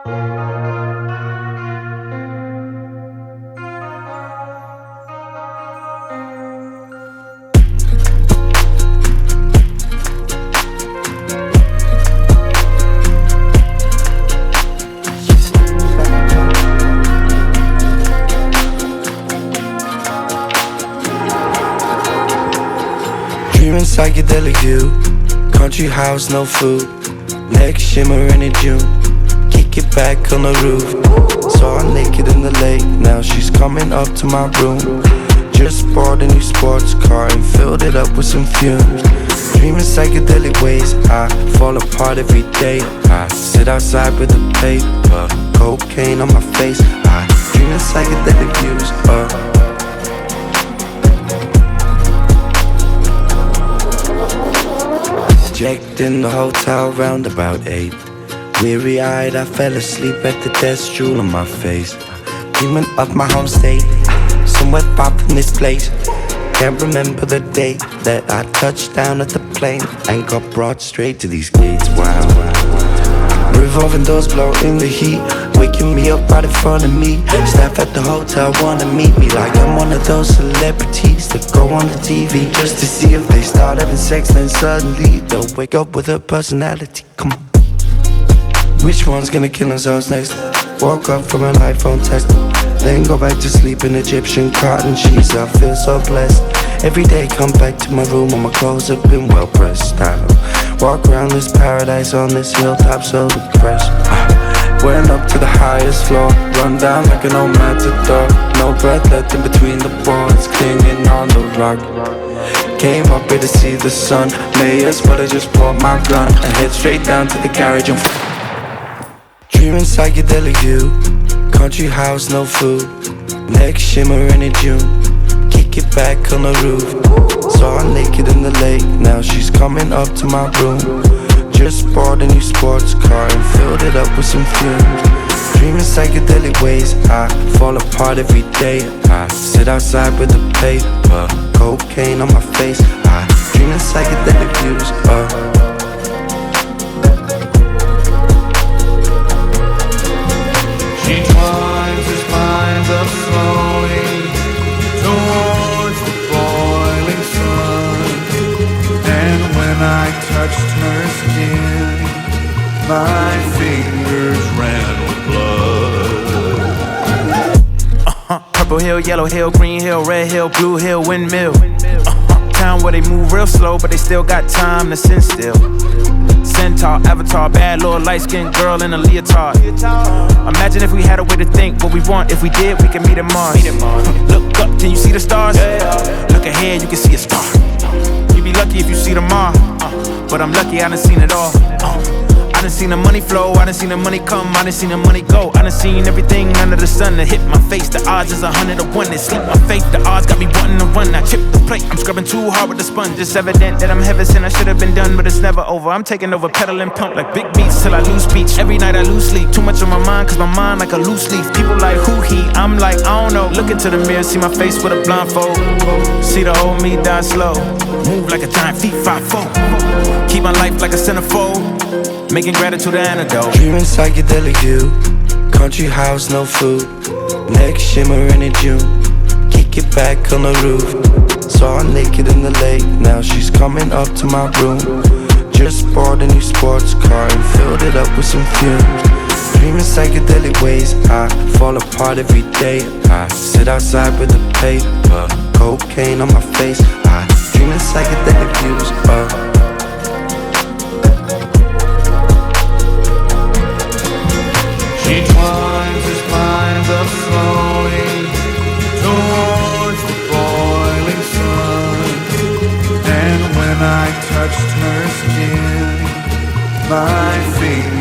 Dreaming psychedelic view, country house, no food. Neck shimmering in June, kick it back on the roof. Saw her naked in the lake, now she's coming up to my room. Just bought a new sports car and filled it up with some fumes. Dreaming psychedelic ways, I fall apart every day. I sit outside with a paper, cocaine on my face. I dreaming psychedelic views, Checked in the hotel round about 8. Weary-eyed, I fell asleep at the desk, jewel on my face. Dreaming of my home state, somewhere far from this place. Can't remember the date that I touched down at the plane and got brought straight to these gates. Wow. Revolving doors blow in the heat, waking me up right in front of me. Staff at the hotel wanna meet me like I'm one of those celebrities that go on the TV just to see if they start having sex, then suddenly they'll wake up with a personality. Come on, which one's gonna kill themselves next? Woke up from an iPhone text, then go back to sleep in Egyptian cotton sheets. I feel so blessed. Every day come back to my room and my clothes have been well pressed. I walk around this paradise on this hilltop so depressed. Went up to the highest floor, run down like an old matador. No breath left in between the boards, clinging on the rock. Came up here to see the sun, may as well I just bought my gun and head straight down to the garage and dreaming psychedelic view, country house, no food. Neck shimmering in June, kick it back on the roof. Saw her naked in the lake, now she's coming up to my room. Just bought a new sports car and filled it up with some fumes. Dreaming psychedelic ways, I fall apart every day. I sit outside with a paper, cocaine on my face. I dreaming psychedelic views, She twines his mind up slowly towards the boiling sun. And when I touched her skin, my fingers ran with blood. Purple hill, yellow hill, green hill, red hill, blue hill, windmill. Town where they move real slow, but they still got time to sit still. Centaur, avatar, bad little light-skinned girl in a leotard. Imagine if we had a way to think what we want. If we did, we could meet at Mars. Look up, can you see the stars? Look ahead, you can see a star. You be lucky if you see tomorrow, but I'm lucky I done seen it all. I done seen the money flow, I done seen the money come, I done seen the money go. I done seen everything under the sun that hit my face. The odds is 100 to 1. They sleep my faith, the odds got me wanting to run. I chip the plate, I'm scrubbing too hard with the sponge. It's evident that I'm heaven sent, I should have been done, but it's never over. I'm taking over, pedaling pump like big beats till I lose speech. Every night I lose sleep, too much on my mind, cause my mind like a loose leaf. People like who he, I'm like I don't know. Look into the mirror, see my face with a blindfold. See the old me die slow, move like a giant feet 5'4". Keep my life like a centerfold, making gratitude an antidote. Dreaming psychedelic view, country house, no food. Neck shimmering in June, kick it back on the roof. Saw her naked in the lake, now she's coming up to my room. Just bought a new sports car and filled it up with some fumes. Dreaming psychedelic ways, I fall apart every day. I sit outside with a paper, cocaine on my face. I dreaming psychedelic views, She twines his mind up slowly towards the boiling sun. And when I touched her skin, my fingers